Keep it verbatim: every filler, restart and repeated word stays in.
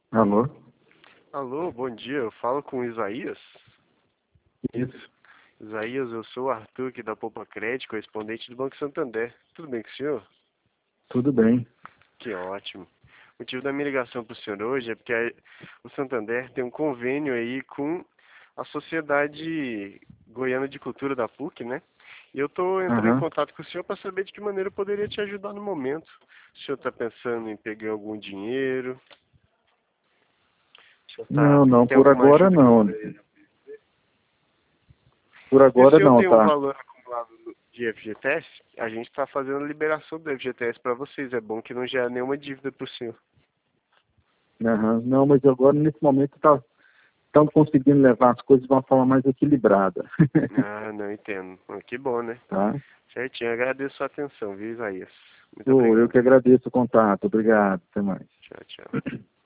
Alô? Alô, bom dia. Eu falo com o Isaías. Isso, Isaías, eu sou o Arthur aqui da Poupa Crédito, correspondente do Banco Santander. Tudo bem com o senhor? tudo bem. Que ótimo. O motivo da minha ligação para o senhor hoje é porque a- o Santander tem um convênio aí com a Sociedade Goiana de Cultura da PUC, né? E eu estou entrando em Aham. contato com o senhor para saber de que maneira eu poderia te ajudar no momento. O senhor está pensando em pegar algum dinheiro? O senhor tá, Não, não, tem por alguma agora ajuda que eu não. poderia? Por E o agora senhor não, tem um tá? valor acumulado de F G T S? A gente está fazendo a liberação do F G T S para vocês. É bom que não gera nenhuma dívida para o senhor. Aham. Não, mas agora nesse momento tá, estamos conseguindo levar as coisas de uma forma mais equilibrada. Ah, não entendo. Ah, que bom, né? Tá? Certinho. Agradeço a sua atenção, viu, Isaías? Muito Ô, eu obrigado. que agradeço o contato. Obrigado. Até mais. Tchau, tchau.